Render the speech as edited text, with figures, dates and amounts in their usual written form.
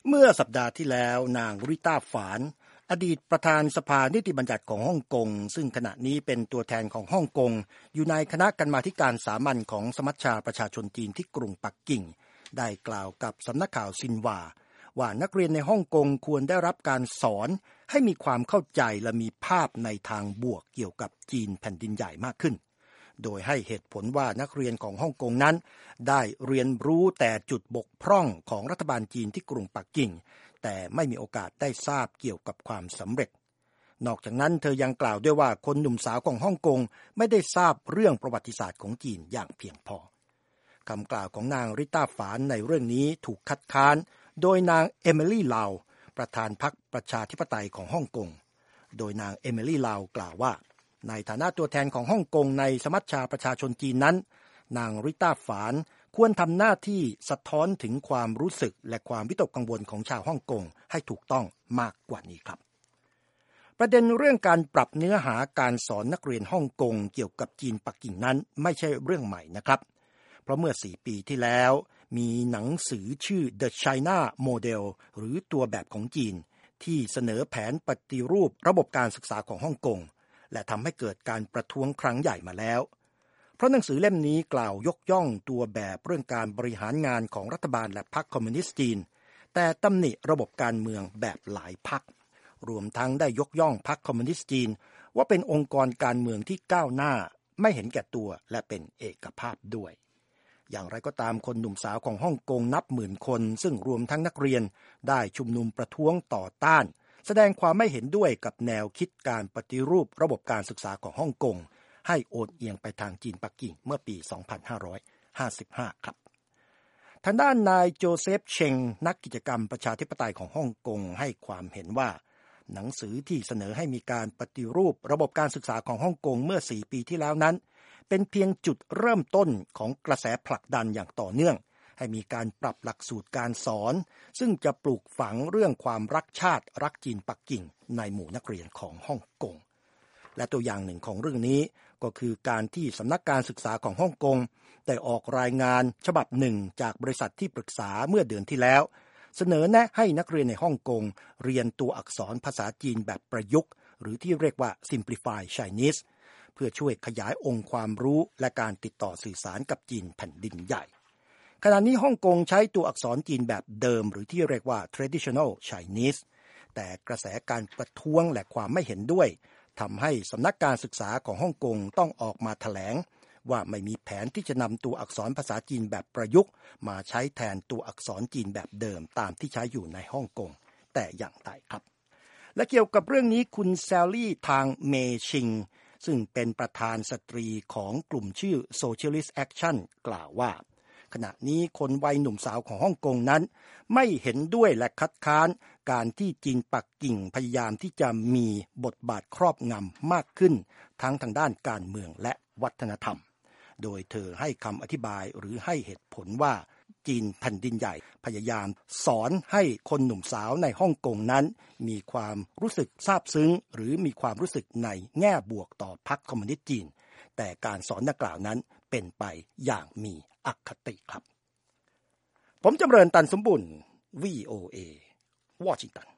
เมื่อสัปดาห์ที่แล้วนางริต้าฝานอดีตประธานสภานิติบัญญัติของฮ่องกงซึ่งขณะนี้เป็นตัวแทนของฮ่องกงอยู่ในคณะกรรมาธิการสามัญของสมัชชาประชาชนจีนที่กรุงปักกิ่งได้กล่าวกับสำนักข่าวซินหวาว่านักเรียนในฮ่องกงควรได้รับการสอนให้มีความเข้าใจและมีภาพในทางบวกเกี่ยวกับจีนแผ่นดินใหญ่มากขึ้นโดยให้เหตุผลว่านักเรียนของฮ่องกงนั้นได้เรียนรู้แต่จุดบกพร่องของรัฐบาลจีนที่กรุงปักกิ่งแต่ไม่มีโอกาสได้ทราบเกี่ยวกับความสำเร็จนอกจากนั้นเธอยังกล่าวด้วยว่าคนหนุ่มสาวของฮ่องกงไม่ได้ทราบเรื่องประวัติศาสตร์ของจีนอย่างเพียงพอคำกล่าวของนางริต้าฝานในเรื่องนี้ถูกคัดค้านโดยนางเอมิลี่ลาวประธานพรรคประชาธิปไตยของฮ่องกงโดยนางเอมิลี่ลาวกล่าวว่าในฐานะตัวแทนของฮ่องกงในสมัชชาประชาชนจีนนั้นนางริต้าฝานควรทำหน้าที่สะท้อนถึงความรู้สึกและความวิตกกังวลของชาวฮ่องกงให้ถูกต้องมากกว่านี้ครับประเด็นเรื่องการปรับเนื้อหาการสอนนักเรียนฮ่องกงเกี่ยวกับจีนปักกิ่งนั้นไม่ใช่เรื่องใหม่นะครับเพราะเมื่อ4 ปีที่แล้วมีหนังสือชื่อ The China Model หรือตัวแบบของจีนที่เสนอแผนปฏิรูประบบการศึกษาของฮ่องกงและทำให้เกิดการประท้วงครั้งใหญ่มาแล้วเพราะหนังสือเล่มนี้กล่าวยกย่องตัวแบบเรื่องการบริหารงานของรัฐบาลและพรรคคอมมิวนิสต์จีนแต่ตำหนิระบบการเมืองแบบหลายพรรครวมทั้งได้ยกย่องพรรคคอมมิวนิสต์จีนว่าเป็นองค์กรการเมืองที่ก้าวหน้าไม่เห็นแก่ตัวและเป็นเอกภาพด้วยอย่างไรก็ตามคนหนุ่มสาวของฮ่องกงนับหมื่นคนซึ่งรวมทั้งนักเรียนได้ชุมนุมประท้วงต่อต้านแสดงความไม่เห็นด้วยกับแนวคิดการปฏิรูประบบการศึกษาของฮ่องกงให้โอนเอียงไปทางจีนปักกิ่งเมื่อปี 2555 ครับทางด้านนายโจเซฟเชงนักกิจกรรมประชาธิปไตยของฮ่องกงให้ความเห็นว่าหนังสือที่เสนอให้มีการปฏิรูประบบการศึกษาของฮ่องกงเมื่อ4 ปีที่แล้วนั้นเป็นเพียงจุดเริ่มต้นของกระแสผลักดันอย่างต่อเนื่องให้มีการปรับหลักสูตรการสอนซึ่งจะปลูกฝังเรื่องความรักชาติรักจีนปักกิ่งในหมู่นักเรียนของฮ่องกงและตัวอย่างหนึ่งของเรื่องนี้ก็คือการที่สำนักการศึกษาของฮ่องกงได้ออกรายงานฉบับหนึ่งจากบริษัทที่ปรึกษาเมื่อเดือนที่แล้วเสนอแนะให้นักเรียนในฮ่องกงเรียนตัวอักษรภาษาจีนแบบประยุกต์หรือที่เรียกว่า Simplified Chinese เพื่อช่วยขยายองค์ความรู้และการติดต่อสื่อสารกับจีนแผ่นดินใหญ่ขณะนี้ฮ่องกงใช้ตัวอักษรจีนแบบเดิมหรือที่เรียกว่า Traditional Chinese แต่กระแสการประท้วงและความไม่เห็นด้วยทำให้สำนักการศึกษาของฮ่องกงต้องออกมาแถลงว่าไม่มีแผนที่จะนำตัวอักษรภาษาจีนแบบประยุกต์มาใช้แทนตัวอักษรจีนแบบเดิมตามที่ใช้อยู่ในฮ่องกงแต่อย่างใดครับและเกี่ยวกับเรื่องนี้คุณแซลลี่ทางเมชิงซึ่งเป็นประธานสตรีของกลุ่มชื่อ Socialist Action กล่าวว่าขณะนี้คนวัยหนุ่มสาวของฮ่องกงนั้นไม่เห็นด้วยและคัดค้านการที่จีนปักกิ่งพยายามที่จะมีบทบาทครอบงำมากขึ้นทั้งทางด้านการเมืองและวัฒนธรรมโดยเธอให้คำอธิบายหรือให้เหตุผลว่าจีนแผ่นดินใหญ่พยายามสอนให้คนหนุ่มสาวในฮ่องกงนั้นมีความรู้สึกซาบซึ้งหรือมีความรู้สึกในแง่บวกต่อพรรคคอมมิวนิสต์จีนแต่การสอนดังกล่าวนั้นเป็นไปอย่างมีอคติครับผมจำเริญตันสมบุญ VOA วอชิงตัน